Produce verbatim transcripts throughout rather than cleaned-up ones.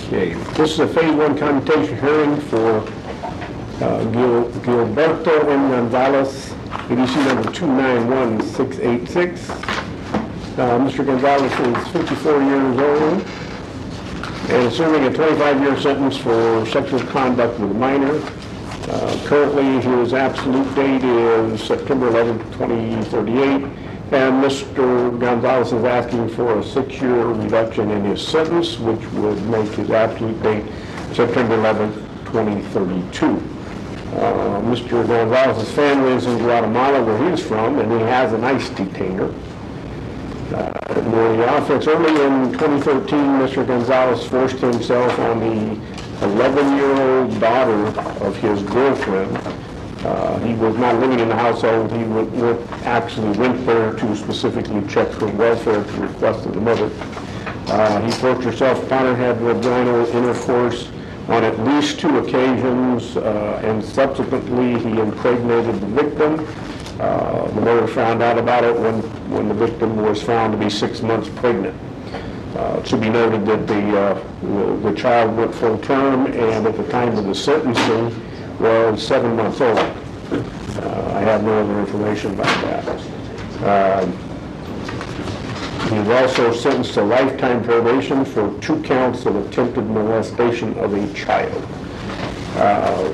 Okay, this is a phase one commutation hearing for uh, Gil, Gilberto M. Gonzalez, A D C number two nine one six eight six. Uh, Mister Gonzalez is fifty-four years old and is serving a twenty-five year sentence for sexual conduct with a minor. Uh, currently, his absolute date is September eleventh, twenty thirty-eight, and Mister Gonzalez is asking for a six-year reduction in his sentence, which would make his absolute date September eleventh, twenty thirty-two. Uh, Mister Gonzalez's family is in Guatemala, where he's from, and he has an ICE detainer. Uh, the offense early in twenty thirteen, Mister Gonzalez forced himself on the eleven-year-old daughter of his girlfriend. Uh, he was not living in the household. He would, would actually went there to specifically check her welfare at the request of the mother. Uh, he forced himself upon her, had vaginal intercourse on at least two occasions, uh, and subsequently he impregnated the victim. Uh, the mother found out about it when, when the victim was found to be six months pregnant. Uh, it should be noted that the, uh, the, the child went full term, and at the time of the sentencing was seven months old. Uh, I have no other information about that. Uh, he was also sentenced to lifetime probation for two counts of attempted molestation of a child. Uh,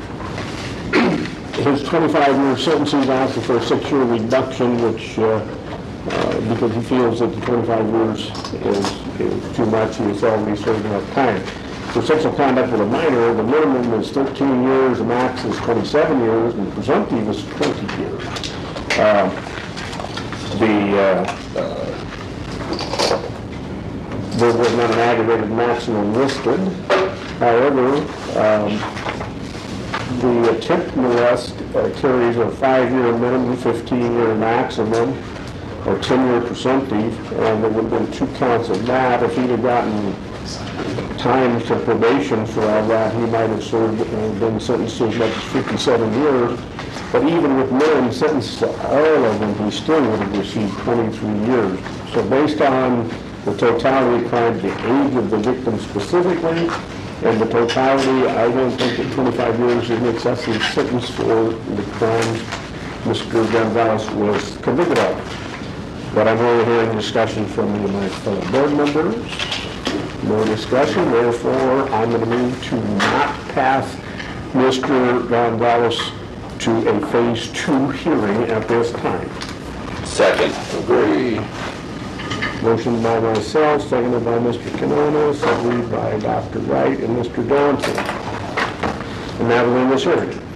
his twenty-five year sentence, he's asking for a six-year reduction, which, uh, uh, because he feels that the twenty-five years is, is too much. He has already served enough time. For sexual conduct with a minor, the minimum is thirteen years, the max is twenty-seven years, and the presumptive is twenty years. Uh, the uh, uh, there was not an aggravated maximum listed. However, um, the attempt molest uh, carries a five-year minimum, fifteen-year maximum, or ten-year presumptive, and there would have been two counts of that. If he'd have gotten time to probation for all that, he might have served, uh, been sentenced to as much as fifty-seven years. But even with minimum sentence to all of them, he still would have received twenty-three years. So based on the totality of crime, the age of the victim specifically, and the totality, I don't think that twenty-five years is an excessive sentence for the crimes Mister Gonzalez was convicted of. But I'm only hearing discussion from me and my fellow board members. No discussion, therefore I'm going to move to not pass Mister Gonzalez to a phase two hearing at this time. Second. Agree. Motion by myself, seconded by Mister Canonis, agreed by Doctor Wright and Mister Johnson. And now we're in this hearing.